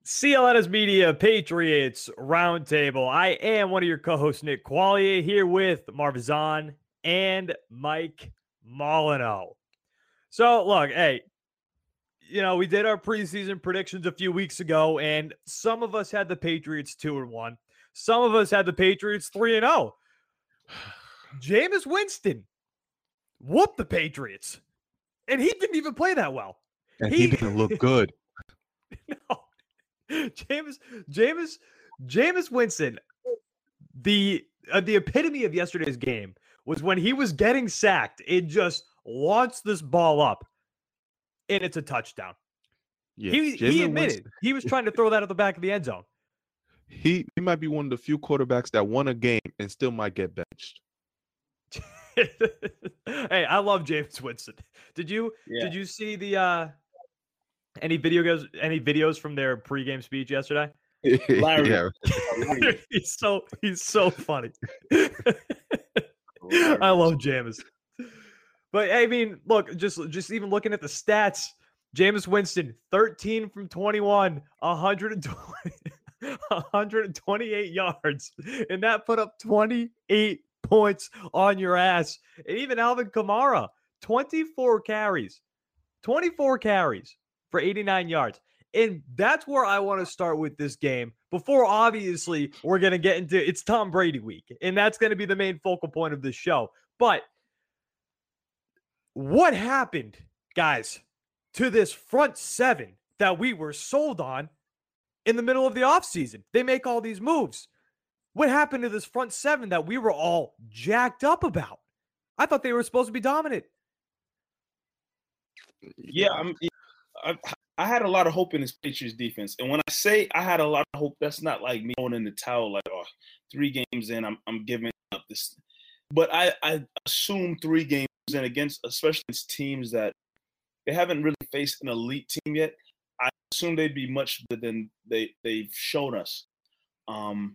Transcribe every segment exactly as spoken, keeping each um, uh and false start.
C L N S Media Patriots Roundtable. I am one of your co-hosts, Nick Qualia, here with Marv Zahn and Mike Molyneux. So, look, hey, you know, we did our preseason predictions a few weeks ago, and some of us had the Patriots two and one. Some of us had the Patriots three and oh. Jameis Winston whooped the Patriots, and he didn't even play that well. And he, he didn't look good. No. Jameis, Jameis, Jameis Winston, the uh, the epitome of yesterday's game was when he was getting sacked. It just launched this ball up, and it's a touchdown. Yeah, he he admitted Winston, he was trying to throw that at the back of the end zone. He he might be one of the few quarterbacks that won a game and still might get benched. Hey, I love Jameis Winston. Did you yeah. did you see the uh, any videos any videos from their pregame speech yesterday? Larry. Yeah. he's so he's so funny. I love Jameis. But I mean, look, just just even looking at the stats, Jameis Winston, thirteen from twenty-one, one hundred twenty, one hundred twenty-eight yards, and that put up twenty-eight points on your ass. And even Alvin Kamara, twenty-four carries, twenty-four carries for eighty-nine yards. And that's where I want to start with this game before, obviously, we're going to get into it's Tom Brady week. And that's going to be the main focal point of this show. But what happened, guys, to this front seven that we were sold on in the middle of the offseason? They make all these moves. What happened to this front seven that we were all jacked up about? I thought they were supposed to be dominant. Yeah, I'm, I, I had a lot of hope in this Patriots defense. And when I say I had a lot of hope, that's not like me going in the towel like, oh, three games in, I'm I'm giving up this. But I, I assume three games in against, especially against teams that they haven't really faced an elite team yet, I assume they'd be much better than they, they've shown us. Um,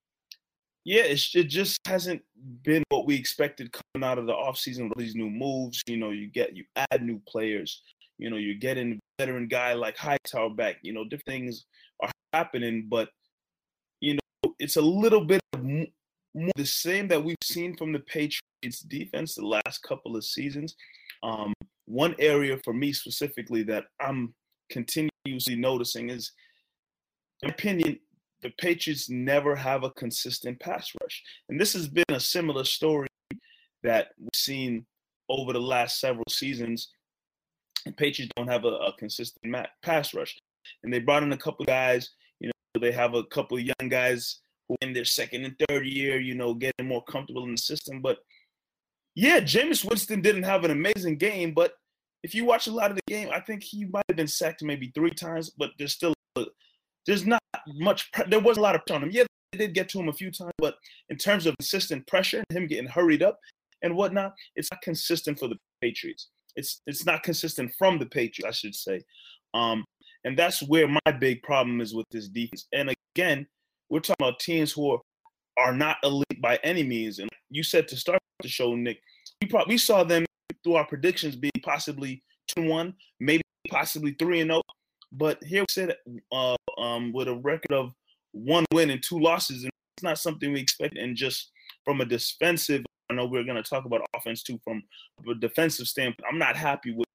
yeah, it, it just hasn't been what we expected coming out of the offseason with these new moves. You know, you get you add new players. You know, you're getting a veteran guy like Hightower back. You know, different things are happening, but, you know, it's a little bit of more the same that we've seen from the Patriots defense the last couple of seasons. Um, one area for me specifically that I'm continuously noticing is, in my opinion, the Patriots never have a consistent pass rush. And this has been a similar story that we've seen over the last several seasons. And Patriots don't have a, a consistent mat, pass rush. And they brought in a couple of guys, you know, they have a couple of young guys who in their second and third year, you know, getting more comfortable in the system. But, yeah, Jameis Winston didn't have an amazing game. But if you watch a lot of the game, I think he might have been sacked maybe three times. But there's still – there's not much – there wasn't a lot of pressure on him. Yeah, they did get to him a few times. But in terms of consistent pressure and him getting hurried up and whatnot, it's not consistent for the Patriots. It's it's not consistent from the Patriots, I should say. Um, and that's where my big problem is with this defense. And again, we're talking about teams who are, are not elite by any means. And you said to start the show, Nick, we probably we saw them through our predictions being possibly two and one, maybe possibly three and oh. But here we sit uh, um, with a record of one win and two losses, and it's not something we expect. And just from a defensive, I know we're going to talk about offense too. From a defensive standpoint, I'm not happy with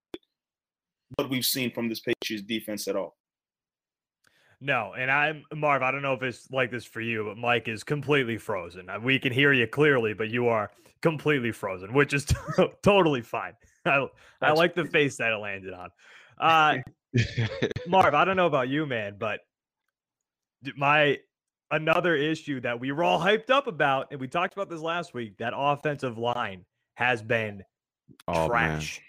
what we've seen from this Patriots defense at all. No, and I'm Marv. I don't know if it's like this for you, but Mike is completely frozen. We can hear you clearly, but you are completely frozen, which is t- totally fine. I I like the face that it landed on. Uh, Marv, I don't know about you, man, but my. Another issue that we were all hyped up about, and we talked about this last week, that offensive line has been oh, trash.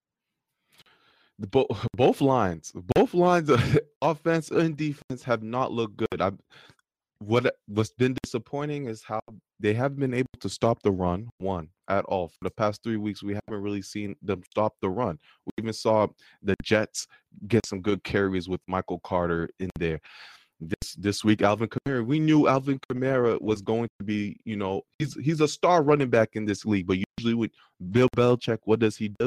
The bo- both lines, both lines of offense and defense have not looked good. I, what, what's been disappointing is how they haven't been able to stop the run, one, at all. For the past three weeks, we haven't really seen them stop the run. We even saw the Jets get some good carries with Michael Carter in there. This this week, Alvin Kamara, we knew Alvin Kamara was going to be, you know, he's he's a star running back in this league. But usually with Bill Belichick, what does he do?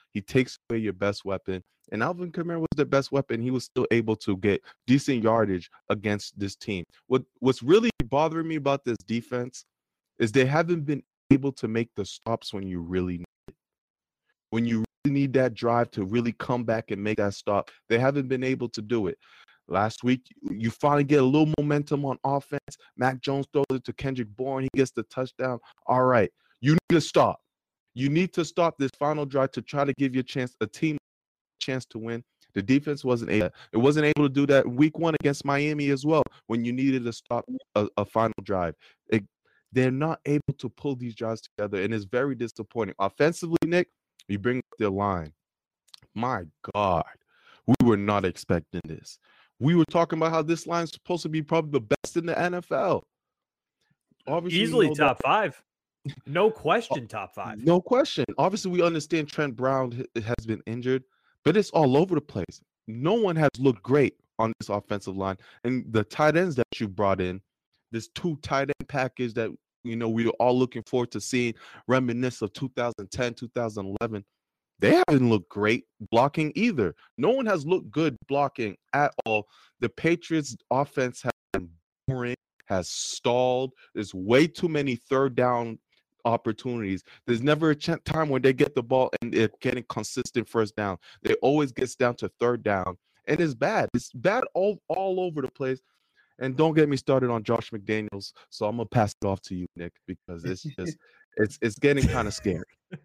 He takes away your best weapon. And Alvin Kamara was the best weapon. He was still able to get decent yardage against this team. What What's really bothering me about this defense is they haven't been able to make the stops when you really need it. When you really need that drive to really come back and make that stop, they haven't been able to do it. Last week, you finally get a little momentum on offense. Mac Jones throws it to Kendrick Bourne. He gets the touchdown. All right, you need to stop. You need to stop this final drive to try to give your chance, a team chance to win. The defense wasn't able. It wasn't able to do that in week one against Miami as well when you needed to stop a, a final drive. It, they're not able to pull these drives together, and it's very disappointing. Offensively, Nick, you bring up their line. My God, we were not expecting this. We were talking about how this line is supposed to be probably the best in the N F L. Obviously, Easily you know top that, five. No question, top five. No question. Obviously, we understand Trent Brown has been injured, but it's all over the place. No one has looked great on this offensive line. And the tight ends that you brought in, this two tight end package that, you know, we were all looking forward to seeing reminisce of two thousand ten, two thousand eleven. They haven't looked great blocking either. No one has looked good blocking at all. The Patriots offense has been boring, has stalled. There's way too many third down opportunities. There's never a ch- time when they get the ball and they're getting consistent first down. They always gets down to third down, and it's bad. It's bad all, all over the place. And don't get me started on Josh McDaniels. So I'm gonna pass it off to you, Nick, because it's just it's it's getting kind of scary.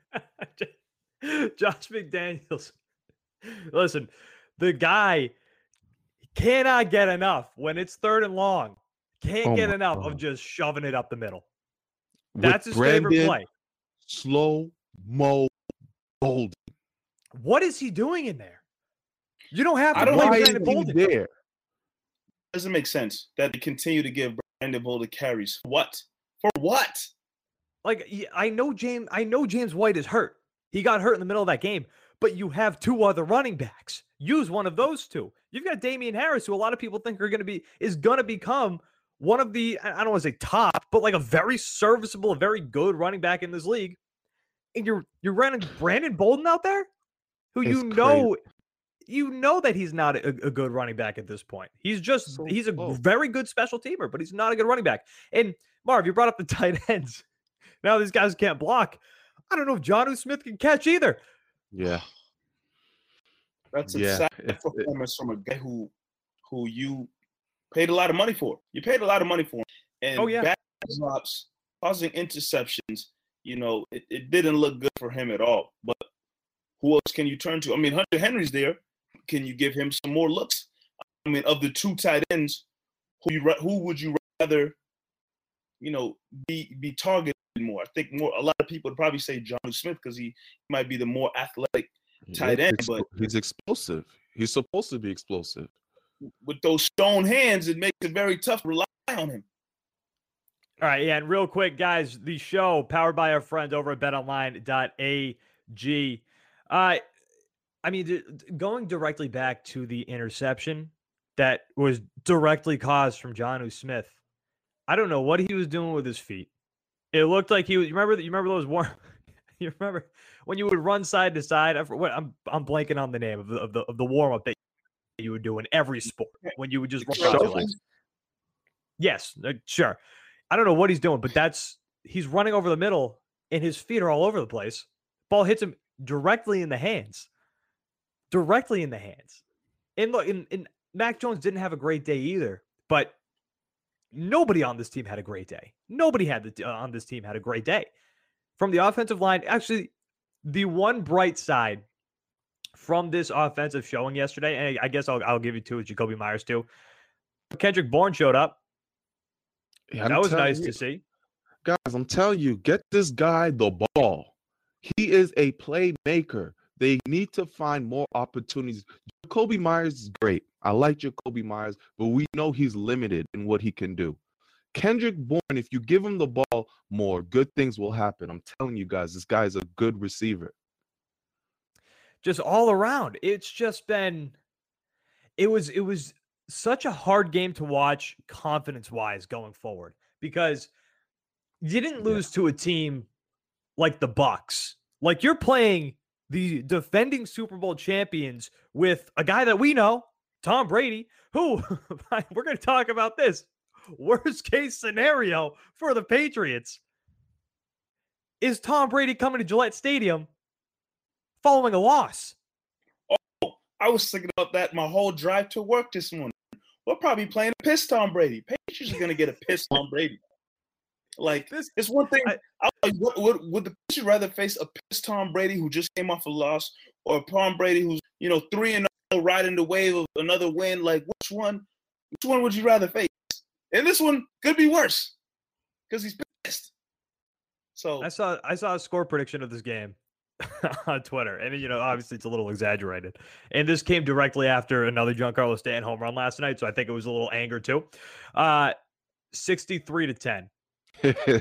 Josh McDaniels. Listen, the guy cannot get enough when it's third and long. Can't Oh get my enough God. of just shoving it up the middle. With That's his Brandon favorite play. Slow Mo Bolden. What is he doing in there? You don't have to I don't play know Why is Brandon he Bolden. there? Doesn't make sense that they continue to give Brandon Bolden carries. What? For what? Like, y- I know James. I know James White is hurt. He got hurt in the middle of that game. But you have two other running backs. Use one of those two. You've got Damian Harris, who a lot of people think are going to be is going to become one of the, I don't want to say top, but like a very serviceable, a very good running back in this league. And you're you're running Brandon Bolden out there, who It's you know, you know that he's not a, a good running back at this point. He's just So he's a slow. very good special teamer, but he's not a good running back. And Marv, you brought up the tight ends. Now these guys can't block. I don't know if Jonnu Smith can catch either. Yeah. That's a Yeah, sad it- it- performance from a guy who who you paid a lot of money for. You paid a lot of money for him. And Oh, yeah. bad drops, causing interceptions, you know, it, it didn't look good for him at all. But who else can you turn to? I mean, Hunter Henry's there. Can you give him some more looks? I mean, of the two tight ends, who you ra- who would you rather, you know, be be targeted more? I think more. A lot of people would probably say Jonnu Smith because he might be the more athletic tight Yeah, end. he's But expo- he's explosive. He's supposed to be explosive. with those stone hands, it makes it very tough to rely on him. All right, yeah, and real quick, guys, the show powered by our friends over at bet online dot a g. Uh, I mean, d- d- going directly back to the interception that was directly caused from Jonnu Smith. I don't know what he was doing with his feet. It looked like he was. You remember that? You remember those warm? You remember when you would run side to side? I, for- what, I'm I'm blanking on the name of the of the, of the warm up that you would do in every sport when you would just run out your Shuffle. legs. Yes, uh, sure. I don't know what he's doing, but that's he's running over the middle and his feet are all over the place. Ball hits him directly in the hands. Directly in the hands. And look, and, and Mac Jones didn't have a great day either, but nobody on this team had a great day. Nobody had the, uh, on this team had a great day. From the offensive line, actually, the one bright side from this offensive showing yesterday, and I guess I'll, I'll give you two with Jacoby Myers too. Kendrick Bourne showed up. Yeah, I'm That was telling nice you, to see. guys. I'm telling you, get this guy the ball. He is a playmaker. They need to find more opportunities. Jacoby Myers is great. I like Jacoby Myers, but we know he's limited in what he can do. Kendrick Bourne, if you give him the ball more, good things will happen. I'm telling you guys, this guy is a good receiver. Just all around. It's just been it was it was such a hard game to watch confidence-wise going forward because you didn't Yeah. lose to a team like the Bucks. Like you're playing the defending Super Bowl champions with a guy that we know, Tom Brady, who we're going to talk about this. Worst case scenario for the Patriots is Tom Brady coming to Gillette Stadium following a loss. Oh, I was thinking about that my whole drive to work this morning. We're probably playing a piss Tom Brady. Patriots are going to get a piss Tom Brady. Like, this, it's one thing. I, I, would, would, would the Patriots rather face a piss Tom Brady who just came off a loss, or Tom Brady who's, you know, three and oh, riding the wave of another win? Like, which one? Which one would you rather face? And this one could be worse because he's pissed. So I saw I saw a score prediction of this game on Twitter, and you know, obviously it's a little exaggerated. And this came directly after another Giancarlo Stanton home run last night, so I think it was a little anger too. Uh, sixty-three to ten. If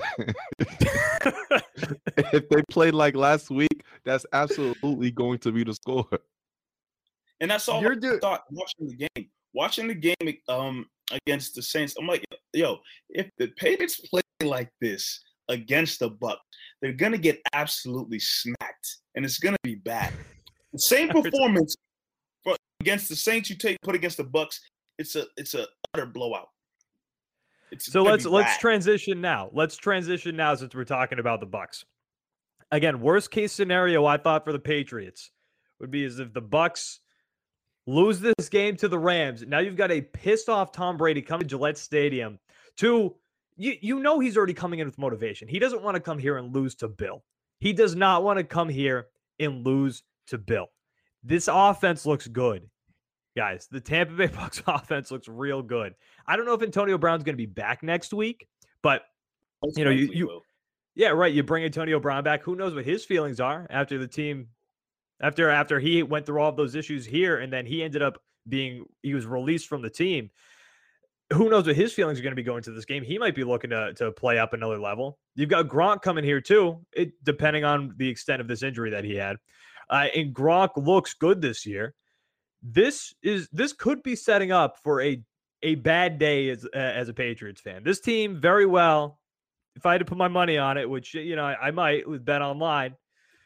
they played like last week, that's absolutely going to be the score. And that's all You're I do- thought watching the game. Watching the game um, against the Saints, I'm like, yo, if the Patriots play like this against the Bucs, they're gonna get absolutely smacked, and it's gonna be bad. The same performance for, against the Saints you take put against the Bucs, it's a it's a utter blowout. It's so let's let's transition now. Let's transition now since we're talking about the Bucs. Again, worst case scenario I thought for the Patriots would be as if the Bucs lose this game to the Rams. Now you've got a pissed off Tom Brady coming to Gillette Stadium to you you know he's already coming in with motivation. He doesn't want to come here and lose to Bill. He does not want to come here and lose to Bill. This offense looks good. Guys, the Tampa Bay Bucs offense looks real good. I don't know if Antonio Brown's going to be back next week, but Most you know, you, likely you will. yeah, right. You bring Antonio Brown back. Who knows what his feelings are after the team, after after he went through all of those issues here, and then he ended up being he was released from the team. Who knows what his feelings are going to be going to this game? He might be looking to to play up another level. You've got Gronk coming here too, it depending on the extent of this injury that he had. Uh, and Gronk looks good this year. This is this could be setting up for a a bad day as uh, as a Patriots fan. This team very well, if I had to put my money on it, which you know I, I might with Bet Online,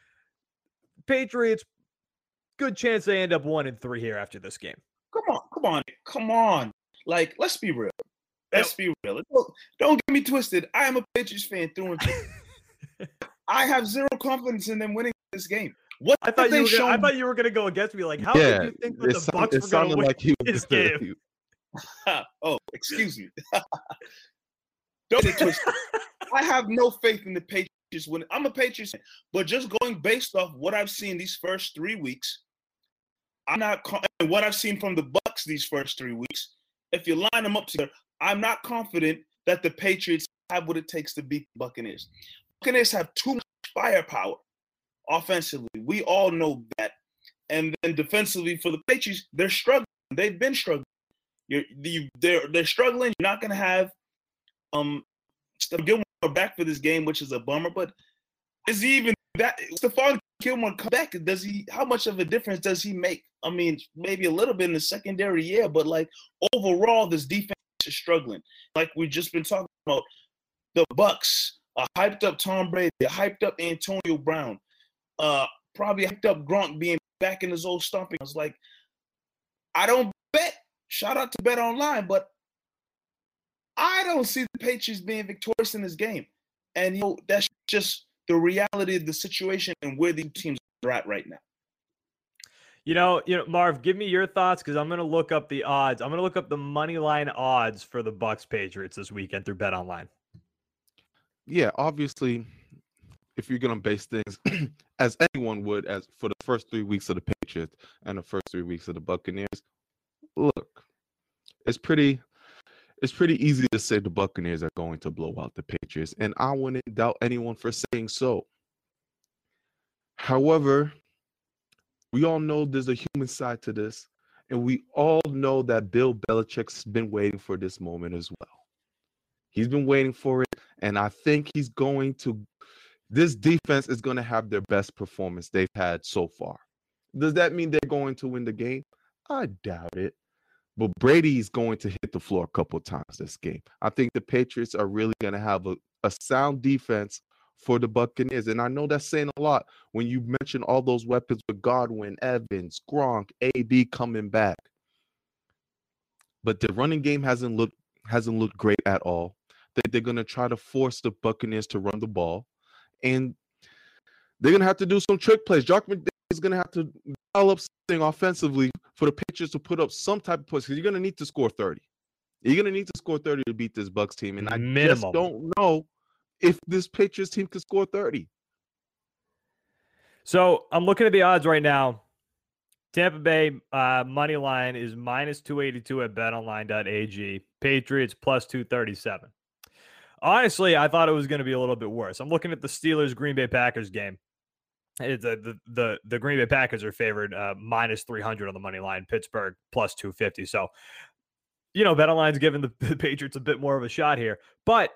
Patriots, good chance they end up one and three here after this game. Come on, come on, come on. Like, let's be real. Let's be real. Don't, don't get me twisted. I am a Patriots fan through and through. I have zero confidence in them winning this game. What I thought you were shown... gonna, I thought you were going to go against me. Like, how yeah, did you think that the sound, Bucs were going to win like he this game? Oh, excuse me. Don't get twisted. I have no faith in the Patriots winning. I'm a Patriots fan, but just going based off what I've seen these first three weeks, I'm not and what I've seen from the Bucs these first three weeks. If you line them up together, I'm not confident that the Patriots have what it takes to beat the Buccaneers. Buccaneers have too much firepower offensively. We all know that. And then defensively for the Patriots, they're struggling. They've been struggling. You're, you, they're they're struggling. You're not going to have um Gilmore back for this game, which is a bummer. But is he even that? Stephon Gilmore come back? Does he? How much of a difference does he make? I mean, maybe a little bit in the secondary, yeah. But like overall, this defense is struggling. Like we've just been talking about, the Bucs, a hyped up Tom Brady, a hyped up Antonio Brown, uh, probably hyped up Gronk being back in his old stomping. I was like, I don't bet. Shout out to Bet Online, but I don't see the Patriots being victorious in this game. And you know, that's just the reality of the situation and where these teams are at right now. You know, you know, Marv, give me your thoughts because I'm going to look up the odds. I'm going to look up the money line odds for the Bucs Patriots this weekend through Bet Online. Yeah, obviously, if you're going to base things as anyone would, as for the first three weeks of the Patriots and the first three weeks of the Buccaneers, look, it's pretty, it's pretty easy to say the Buccaneers are going to blow out the Patriots, and I wouldn't doubt anyone for saying so. However, we all know there's a human side to this, and we all know that Bill Belichick's been waiting for this moment as well. He's been waiting for it, and I think he's going to – this defense is going to have their best performance they've had so far. Does that mean they're going to win the game? I doubt it. But Brady's going to hit the floor a couple of times this game. I think the Patriots are really going to have a, a sound defense for the Buccaneers. And I know that's saying a lot when you mention all those weapons with Godwin, Evans, Gronk, A B coming back. But the running game hasn't looked hasn't looked great at all. They, they're going to try to force the Buccaneers to run the ball. And they're going to have to do some trick plays. Jock McDaniels is going to have to develop something offensively for the Patriots to put up some type of points, because you're going to need to score thirty. You're going to need to score thirty to beat this Bucs team. And I Minimum. just don't know if this Patriots team can score thirty. So I'm looking at the odds right now. Tampa Bay uh, money line is minus two eighty-two at bet online dot a g. Patriots plus two thirty-seven. Honestly, I thought it was going to be a little bit worse. I'm looking at the Steelers Green Bay Packers game. It's a, the, the the Green Bay Packers are favored uh, minus three hundred on the money line. Pittsburgh plus two fifty. So, you know, BetOnline's giving the, the Patriots a bit more of a shot here. But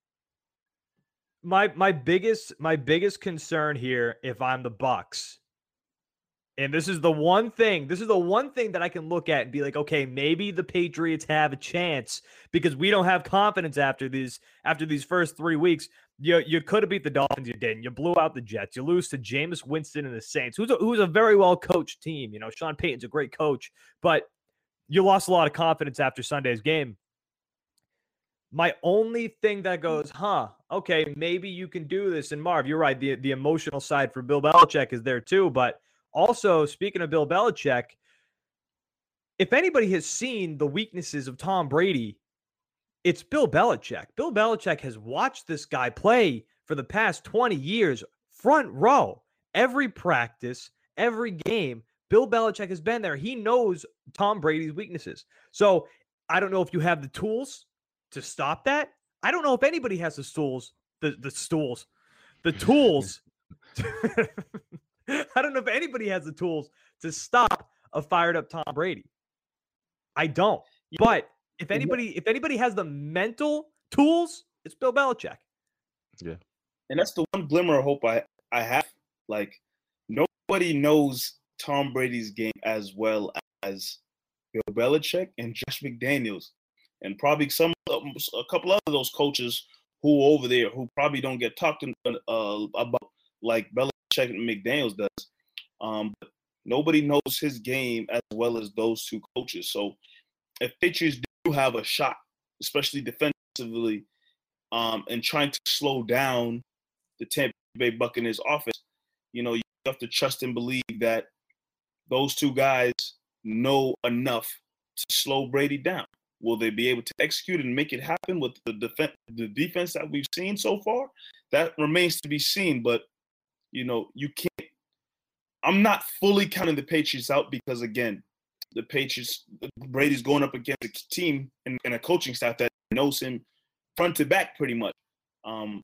my my biggest my biggest concern here, if I'm the Bucs, and this is the one thing, this is the one thing that I can look at and be like, okay, maybe the Patriots have a chance because we don't have confidence after these after these first three weeks. You you could have beat the Dolphins, you didn't. You blew out the Jets. You lose to Jameis Winston and the Saints, who's a, who's a very well coached team. You know, Sean Payton's a great coach, but you lost a lot of confidence after Sunday's game. My only thing that goes, huh, okay, maybe you can do this. And Marv, you're right. The the emotional side for Bill Belichick is there too, but. Also, speaking of Bill Belichick, if anybody has seen the weaknesses of Tom Brady, it's Bill Belichick. Bill Belichick has watched this guy play for the past twenty years, front row, every practice, every game. Bill Belichick has been there. He knows Tom Brady's weaknesses. So I don't know if you have the tools to stop that. I don't know if anybody has the tools, the, the stools, the tools. I don't know if anybody has the tools to stop a fired up Tom Brady. I don't. But if anybody, if anybody has the mental tools, it's Bill Belichick. Yeah. And that's the one glimmer of hope I, I have. Like, nobody knows Tom Brady's game as well as Bill Belichick and Josh McDaniels. And probably some a couple of those coaches who over there who probably don't get talked uh, about like Belichick and McDaniels does. Um, but nobody knows his game as well as those two coaches. So if Patriots do have a shot, especially defensively, um, and trying to slow down the Tampa Bay Buccaneers offense, you know, you have to trust and believe that those two guys know enough to slow Brady down. Will they be able to execute and make it happen with the defense, the defense that we've seen so far? That remains to be seen, but you know, you can't – I'm not fully counting the Patriots out because, again, the Patriots – Brady's going up against a team and, and a coaching staff that knows him front to back pretty much. Um,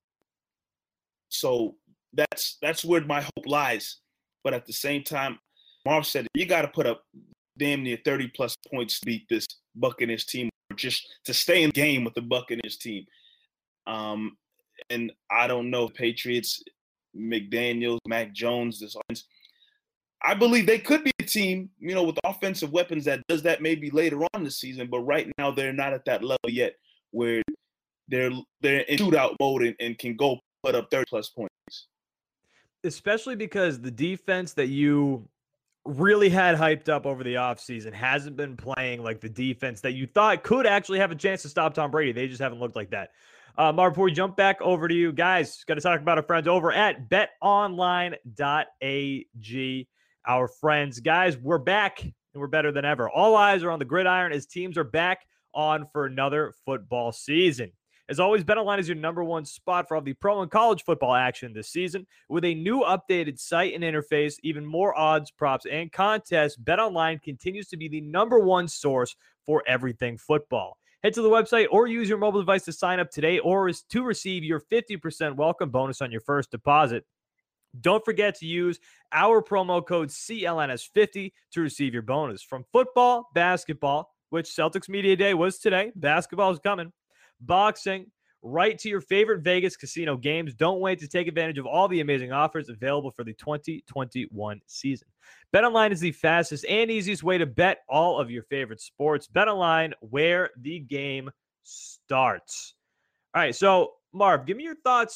so that's that's where my hope lies. But at the same time, Marv said you got to put up damn near thirty-plus points to beat this Buccaneers team or just to stay in the game with the Buccaneers team. Um, and I don't know if Patriots – McDaniels, Mac Jones, this offense. I believe they could be a team, you know, with offensive weapons that does that maybe later on in the season, but right now they're not at that level yet where they're they're in shootout mode and, and can go put up thirty plus points. Especially because the defense that you really had hyped up over the offseason hasn't been playing like the defense that you thought could actually have a chance to stop Tom Brady. They just haven't looked like that. Uh, Marv, before we jump back over to you guys, got to talk about our friends over at bet online dot a g. Our friends, guys, we're back and we're better than ever. All eyes are on the gridiron as teams are back on for another football season. As always, BetOnline is your number one spot for all the pro and college football action this season. With a new updated site and interface, even more odds, props, and contests, BetOnline continues to be the number one source for everything football. Head to the website or use your mobile device to sign up today or is to receive your fifty percent welcome bonus on your first deposit. Don't forget to use our promo code C L N S fifty to receive your bonus. From football, basketball, which Celtics Media Day was today, basketball is coming, boxing, right to your favorite Vegas casino games. Don't wait to take advantage of all the amazing offers available for the twenty twenty-one season. BetOnline is the fastest and easiest way to bet all of your favorite sports. BetOnline, where the game starts. All right, so Marv, give me your thoughts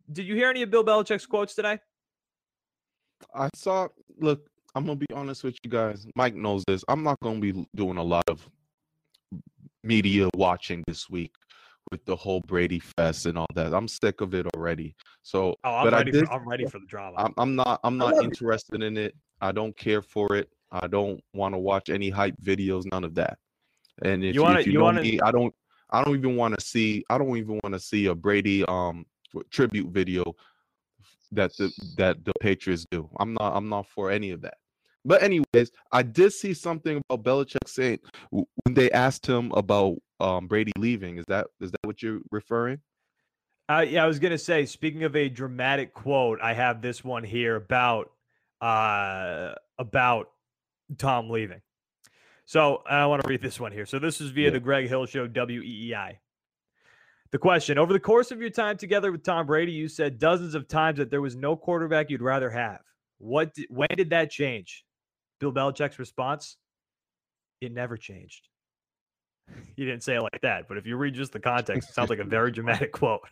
did you hear any of Bill Belichick's quotes today? I saw. Look, I'm gonna be honest with you guys. Mike knows this. I'm not gonna be doing a lot of media watching this week with the whole Brady fest and all that. I'm sick of it already. So, Oh, I'm but ready. I did. For, I'm ready for the drama. I'm, I'm not. I'm I not love it. interested in it. I don't care for it. I don't want to watch any hype videos. None of that. And if You you, wanna- if you, you know wanna- me, I don't. I don't even want to see. I don't even want to see a Brady um tribute video that the that the Patriots do. I'm not. I'm not for any of that. But anyways, I did see something about Belichick saying w- when they asked him about um Brady leaving. Is that is that what you're referring? Uh, yeah, I was gonna say. Speaking of a dramatic quote, I have this one here about uh, about Tom leaving. So I want to read this one here. So this is via Yeah. the Greg Hill Show, W E E I. The question: over the course of your time together with Tom Brady, you said dozens of times that there was no quarterback you'd rather have. What? Did, when did that change? Bill Belichick's response: it never changed. He didn't say it like that, but if you read just the context, it sounds like a very dramatic quote.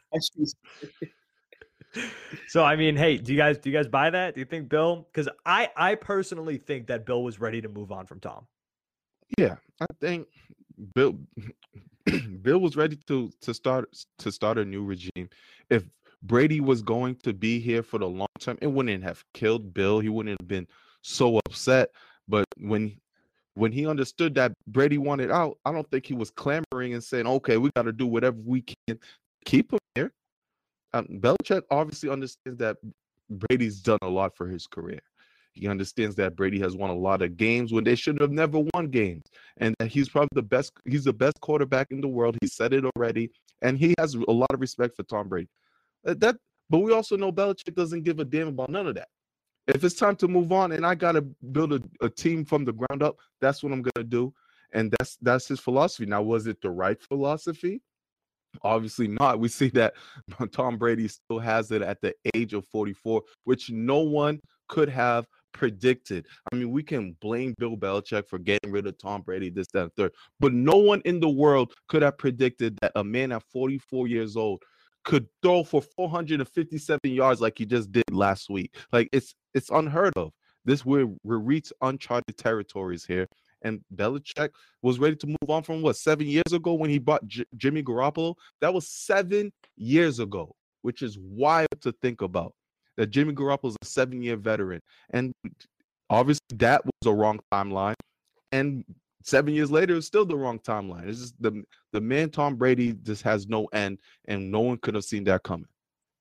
So I mean, hey, do you guys do you guys buy that? Do you think Bill? Because I I personally think that Bill was ready to move on from Tom. Yeah, I think Bill Bill was ready to to start to start a new regime. If Brady was going to be here for the long term, it wouldn't have killed Bill. He wouldn't have been so upset. But when when he understood that Brady wanted out, I don't think he was clamoring and saying, "Okay, we got to do whatever we can to keep him here." Um, Belichick obviously understands that Brady's done a lot for his career. He understands that Brady has won a lot of games when they should have never won games, and that he's probably the best. He's the best quarterback in the world. He said it already, and he has a lot of respect for Tom Brady. Uh, That, but we also know Belichick doesn't give a damn about none of that. If it's time to move on, and I got to build a, a team from the ground up, that's what I'm gonna do, and that's that's his philosophy. Now, was it the right philosophy? Obviously not. We see that Tom Brady still has it at the age of forty-four, which no one could have predicted. I mean, we can blame Bill Belichick for getting rid of Tom Brady, this, that, and third, but no one in the world could have predicted that a man at forty-four years old could throw for four hundred fifty-seven yards like he just did last week. Like it's it's unheard of. This we're we're reached uncharted territories here. And Belichick was ready to move on from what, seven years ago when he bought J- Jimmy Garoppolo? That was seven years ago, which is wild to think about. That Jimmy Garoppolo is a seven-year veteran, and obviously that was a wrong timeline. And seven years later, it's still the wrong timeline. It's just the the man Tom Brady just has no end, and no one could have seen that coming.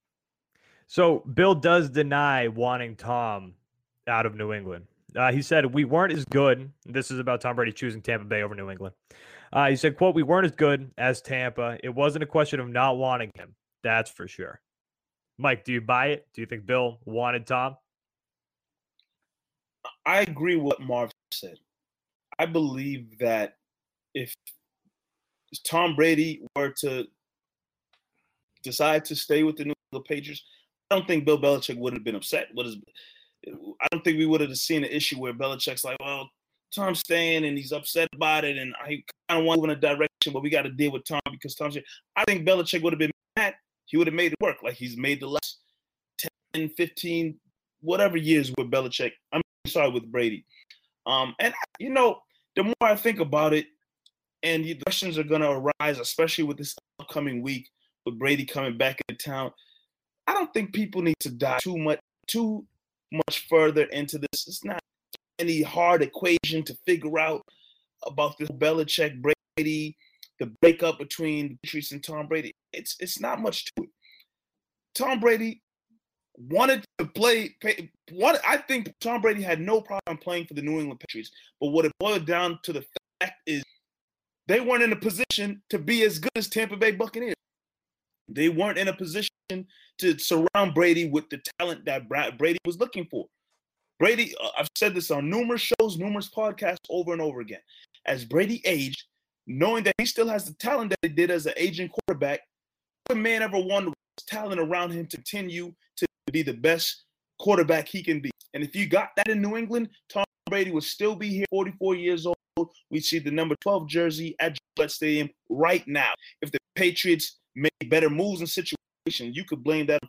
So Bill does deny wanting Tom out of New England. Uh, he said, we weren't as good. This is about Tom Brady choosing Tampa Bay over New England. Uh, he said, quote, we weren't as good as Tampa. It wasn't a question of not wanting him. That's for sure. Mike, do you buy it? Do you think Bill wanted Tom? I agree with what Marv said. I believe that if Tom Brady were to decide to stay with the New England Patriots, I don't think Bill Belichick would have been upset. What is, I don't think we would have seen an issue where Belichick's like, well, Tom's staying and he's upset about it, and I kind of want to move in a direction, but we got to deal with Tom because Tom's. I think Belichick would have been mad. He would have made it work like he's made the last ten, fifteen, whatever years with Belichick. I'm sorry, with Brady. Um, and, you know, the more I think about it, and the questions are going to arise, especially with this upcoming week with Brady coming back into town, I don't think people need to dive too much, too much further into this. It's not any hard equation to figure out about this Belichick Brady, the breakup between Patriots and Tom Brady. It's it's not much to it. Tom Brady wanted to play. Pay, what I think Tom Brady had no problem playing for the New England Patriots, but what it boiled down to the fact is they weren't in a position to be as good as Tampa Bay Buccaneers. They weren't in a position to surround Brady with the talent that Brady was looking for. Brady, uh, I've said this on numerous shows, numerous podcasts over and over again. As Brady aged, knowing that he still has the talent that he did as an aging quarterback, no man ever wanted talent around him to continue to be the best quarterback he can be. And if you got that in New England, Tom Brady would still be here, forty-four years old. We see the number twelve jersey at Gillette Stadium right now. If the Patriots made better moves in situations, you could blame that.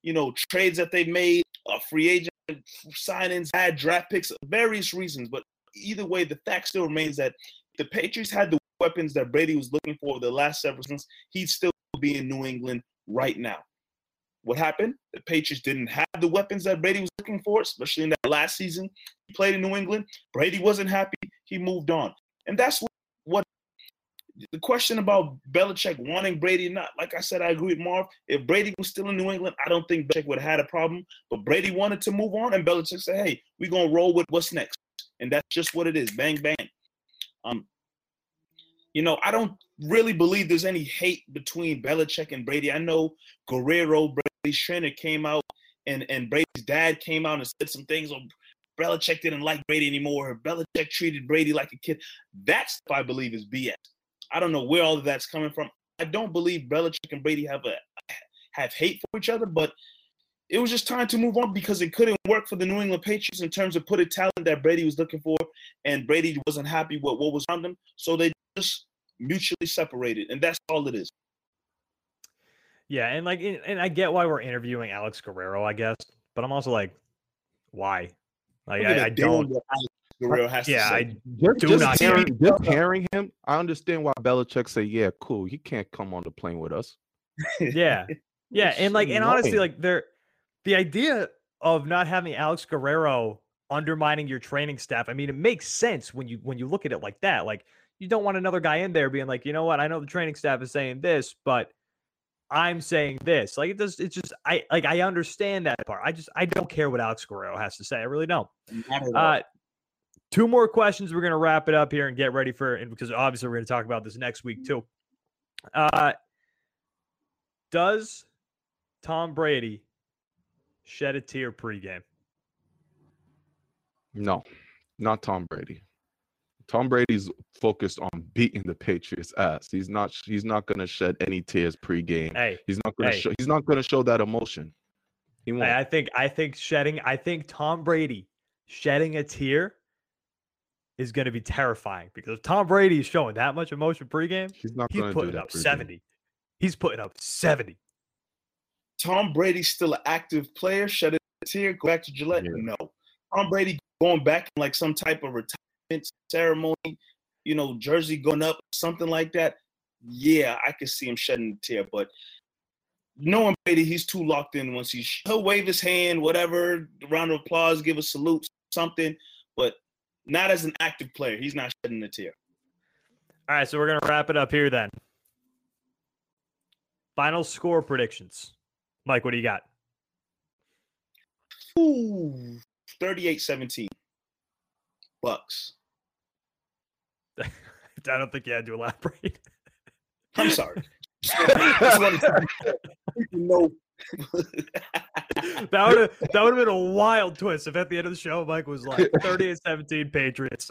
you know, trades that they made, uh, free agent signings, bad draft picks, various reasons. But either way, the fact still remains that the Patriots had the weapons that Brady was looking for the last several seasons. He'd still be in New England right now. What happened? The Patriots didn't have the weapons that Brady was looking for, especially in that last season he played in New England. Brady wasn't happy. He moved on. And that's what, what the question about Belichick wanting Brady or not, like I said, I agree with Marv. If Brady was still in New England, I don't think Belichick would have had a problem. But Brady wanted to move on, and Belichick said, hey, we're going to roll with what's next. And that's just what it is. Bang, bang. Um, You know, I don't really believe there's any hate between Belichick and Brady. I know Guerrero, Brady's trainer, came out and, and Brady's dad came out and said some things. Oh, Belichick didn't like Brady anymore. Belichick treated Brady like a kid. That stuff, I believe, is B S. I don't know where all of that's coming from. I don't believe Belichick and Brady have a have hate for each other, but it was just time to move on because it couldn't work for the New England Patriots in terms of putting talent that Brady was looking for, and Brady wasn't happy with what was around them. So they just mutually separated, and that's all it is. Yeah, and like, and I get why we're interviewing Alex Guerrero, I guess, but I'm also like, why? Like, I, I don't. What Alex Guerrero has yeah, to say. I Just, do just not. hearing, just hearing him, I understand why Belichick say, "Yeah, cool, he can't come on the plane with us." Yeah, yeah, and like, and honestly, like, they're the idea of not having Alex Guerrero undermining your training staff. I mean, it makes sense when you when you look at it like that. Like, you don't want another guy in there being like, you know what? I know the training staff is saying this, but I'm saying this. Like, it does. It's just I like I understand that part. I just I don't care what Alex Guerrero has to say. I really don't. Uh, two more questions. We're gonna wrap it up here and get ready for, and because obviously we're gonna talk about this next week too. Uh, does Tom Brady shed a tear pregame? No, not Tom Brady. Tom Brady's focused on beating the Patriots' ass. He's not. He's not going to shed any tears pregame. Hey, he's not going to hey. show. He's not going to show that emotion. He won't. Hey, I think. I think shedding. I think Tom Brady shedding a tear is going to be terrifying because if Tom Brady is showing that much emotion pregame, he's not he's going to putting do that up pregame. seventy. He's putting up seventy. Tom Brady's still an active player. Shed a tear. Go back to Gillette. Yeah. No. Tom Brady going back in like some type of retirement ceremony, you know, jersey going up, something like that. Yeah, I could see him shedding a tear. But knowing Brady, he's too locked in. Once he he'll wave his hand, whatever, round of applause, give a salute, something. But not as an active player. He's not shedding a tear. All right, so we're gonna wrap it up here then. Final score predictions. Mike, what do you got? Ooh, thirty-eight seventeen. Bucks. I don't think you had to elaborate. I'm sorry. Just wanted to know. that would have that would have been a wild twist if at the end of the show Mike was like thirty-eight seventeen Patriots.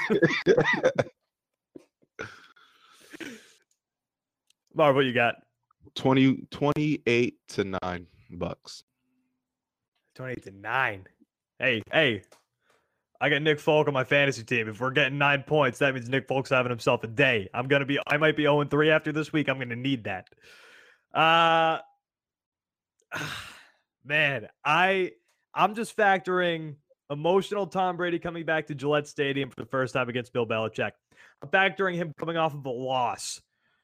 Marv, what you got? twenty, twenty-eight to nine Bucks. twenty-eight to nine. Hey, hey. I got Nick Folk on my fantasy team. If we're getting nine points, that means Nick Folk's having himself a day. I'm gonna be I might be oh and three after this week. I'm gonna need that. Uh man, I I'm just factoring emotional Tom Brady coming back to Gillette Stadium for the first time against Bill Belichick. I'm factoring him coming off of a loss.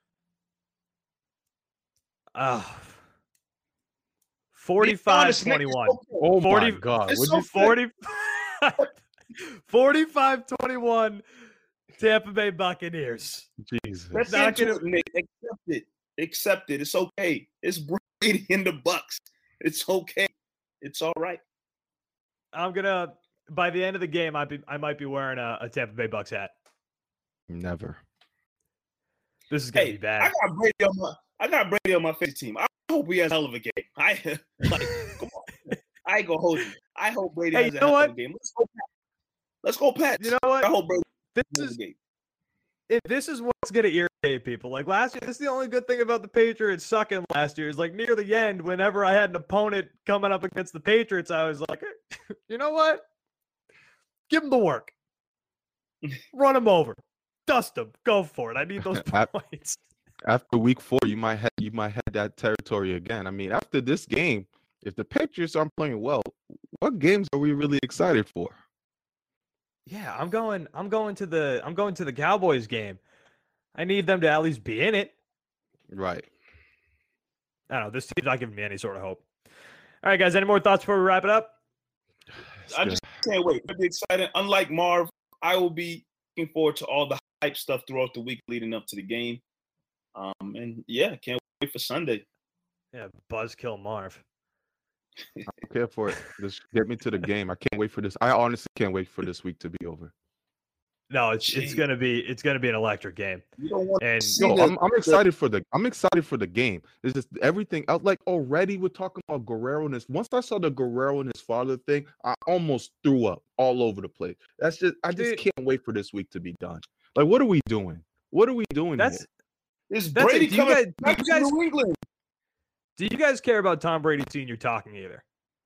Uh, forty-five twenty-one. Oh forty, my God. It's What'd so you forty, forty-five twenty-one Tampa Bay Buccaneers. Jesus. Let's Not get gonna- into it, Nick. Accept it. Accept it. It's okay. It's Brady in the Bucks. It's okay. It's all right. I'm gonna by the end of the game, I be I might be wearing a, a Tampa Bay Bucks hat. Never. This is gonna Hey, be bad. I got Brady on my I got Brady on my fantasy team. I hope he has a hell of a game. I like come on. I ain't gonna hold you. I hope Brady Hey, has you a know hell what? of a game. Let's go Pats. Let's go Pats. You know what? I hope Brady This has is a game. if this is what's gonna irritate people. Like last year, this is the only good thing about the Patriots sucking last year. Is like near the end, whenever I had an opponent coming up against the Patriots, I was like, you know what? Give them the work. Run them over. Dust them. Go for it. I need those I- points. After week four, you might have you might have that territory again. I mean, after this game, If the Patriots aren't playing well, what games are we really excited for? Yeah, I'm going. I'm going to the. I'm going to the Cowboys game. I need them to at least be in it. Right. I don't know. This team's not giving me any sort of hope. All right, guys. Any more thoughts before we wrap it up? It's I good. just can't wait. It'll be exciting. Unlike Marv, I will be looking forward to all the hype stuff throughout the week leading up to the game. Um, and yeah, can't wait for Sunday. Yeah, Buzzkill Marv. I don't care for it. Just get me to the game. I can't wait for this. I honestly can't wait for this week to be over. No, it's it's Jeez. gonna be it's gonna be an electric game. You don't want And to see No, the, I'm I'm the- excited for the I'm excited for the game. It's just everything else. Like already we're talking about Guerrero and his. Once I saw the Guerrero and his father thing, I almost threw up all over the place. That's just I just Dude. can't wait for this week to be done. Like, what are we doing? What are we doing? That's here? Is that's it. Brady Do you coming guys- do back you to guys- New England? do you guys care about Tom Brady Senior talking either?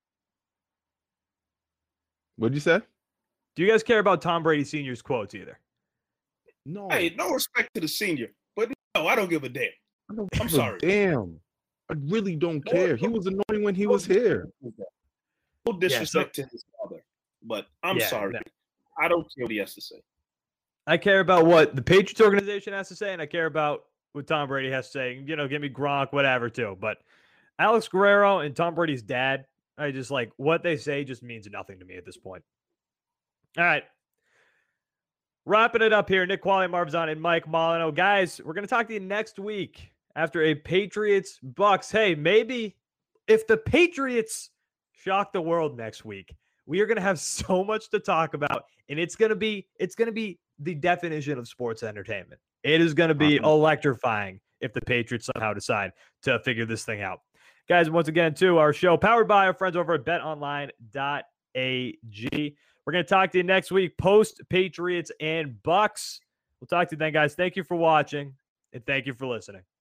What'd you say? Do you guys care about Tom Brady Senior's quotes either? No. Hey, no respect to the senior, but no, I don't give a damn. I don't I'm give a sorry. Damn. I really don't No, care. He no. was annoying when he was here. No disrespect to his father, but I'm Yeah, sorry. no. I don't care what he has to say. I care about what the Patriots organization has to say, and I care about what Tom Brady has to say. You know, give me Gronk, whatever, too. But Alex Guerrero and Tom Brady's dad, I just like what they say just means nothing to me at this point. All right. Wrapping it up here, Nick Qualley, Marvzon, and Mike Molino. Guys, we're going to talk to you next week after a Patriots Bucks. Hey, maybe if the Patriots shock the world next week, we are going to have so much to talk about, and it's going to be it's going to be the definition of sports entertainment. It is going to be Uh-huh. electrifying if the Patriots somehow decide to figure this thing out. Guys, once again, too, our show powered by our friends over at bet online dot a g. We're going to talk to you next week, post Patriots and Bucks. We'll talk to you then, guys. Thank you for watching, and thank you for listening.